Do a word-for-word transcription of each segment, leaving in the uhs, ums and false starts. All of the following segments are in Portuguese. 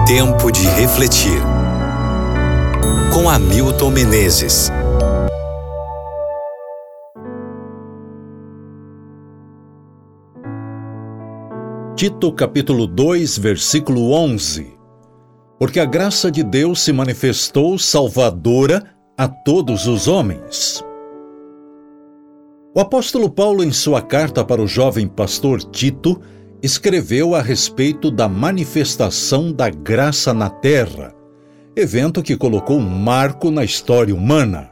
Tempo de refletir. Com Hamilton Menezes. Tito capítulo dois, versículo onze. Porque a graça de Deus se manifestou salvadora a todos os homens. O apóstolo Paulo, em sua carta para o jovem pastor Tito, escreveu a respeito da manifestação da graça na terra, evento que colocou um marco na história humana.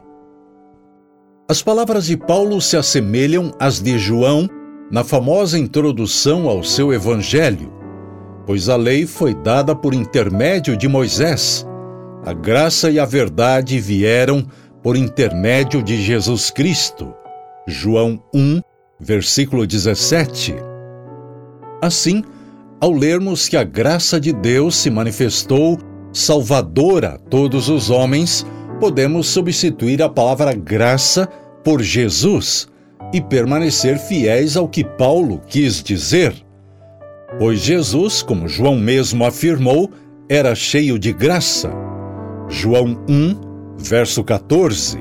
As palavras de Paulo se assemelham às de João na famosa introdução ao seu evangelho, pois a lei foi dada por intermédio de Moisés. A graça e a verdade vieram por intermédio de Jesus Cristo. João um, versículo dezessete. Assim, ao lermos que a graça de Deus se manifestou salvadora a todos os homens, podemos substituir a palavra graça por Jesus e permanecer fiéis ao que Paulo quis dizer. Pois Jesus, como João mesmo afirmou, era cheio de graça. João um, verso quatorze.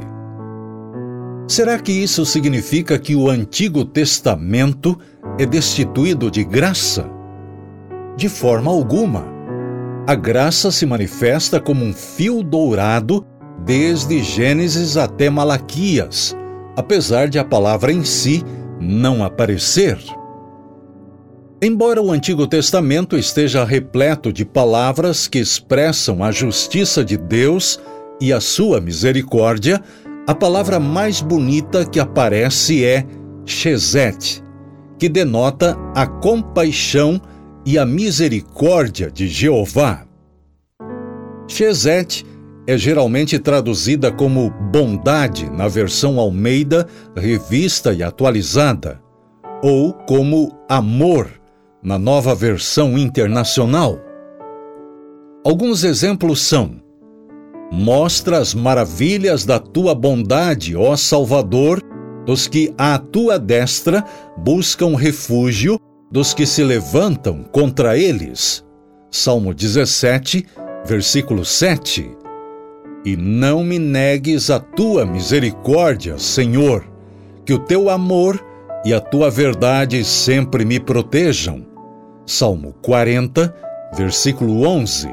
Será que isso significa que o Antigo Testamento é destituído de graça? De forma alguma. A graça se manifesta como um fio dourado desde Gênesis até Malaquias, apesar de a palavra em si não aparecer. Embora o Antigo Testamento esteja repleto de palavras que expressam a justiça de Deus e a sua misericórdia, a palavra mais bonita que aparece é Chesed, que denota a compaixão e a misericórdia de Jeová. Chesed é geralmente traduzida como bondade na versão Almeida, revista e atualizada, ou como amor na nova versão internacional. Alguns exemplos são: mostra as maravilhas da tua bondade, ó Salvador, dos que à tua destra buscam refúgio, dos que se levantam contra eles. Salmo dezessete, versículo sete. E não me negues a tua misericórdia, Senhor, que o teu amor e a tua verdade sempre me protejam. Salmo quarenta, versículo onze.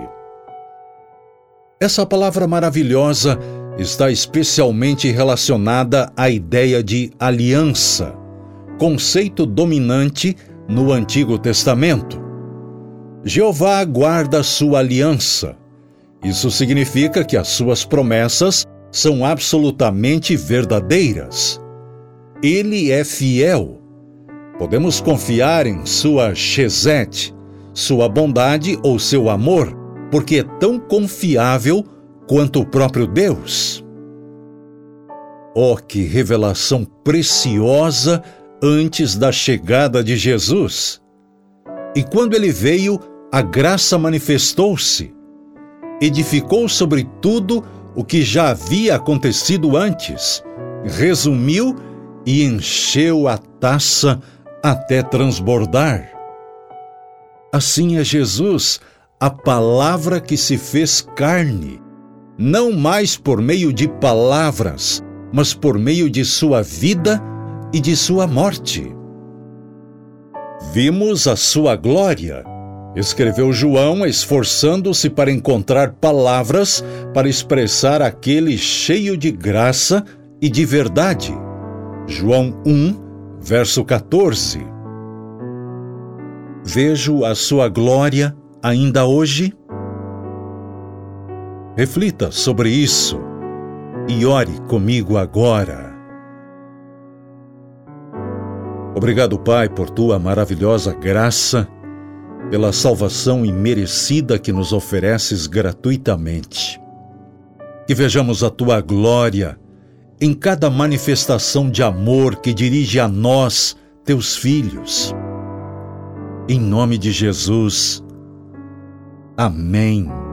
Essa palavra maravilhosa está especialmente relacionada à ideia de aliança, conceito dominante no Antigo Testamento. Jeová guarda sua aliança. Isso significa que as suas promessas são absolutamente verdadeiras. Ele é fiel. Podemos confiar em sua Chesed, sua bondade ou seu amor, porque é tão confiável quanto o próprio Deus. Oh, que revelação preciosa antes da chegada de Jesus! E quando ele veio, a graça manifestou-se. Edificou sobre tudo o que já havia acontecido antes, resumiu e encheu a taça até transbordar. Assim é Jesus, a palavra que se fez carne, não mais por meio de palavras, mas por meio de sua vida e de sua morte. Vimos a sua glória, escreveu João, esforçando-se para encontrar palavras para expressar aquele cheio de graça e de verdade. João um, verso quatorze. Vejo a sua glória ainda hoje? Reflita sobre isso e ore comigo agora. Obrigado, Pai, por tua maravilhosa graça, pela salvação imerecida que nos ofereces gratuitamente. Que vejamos a tua glória em cada manifestação de amor que dirige a nós, teus filhos. Em nome de Jesus. Amém.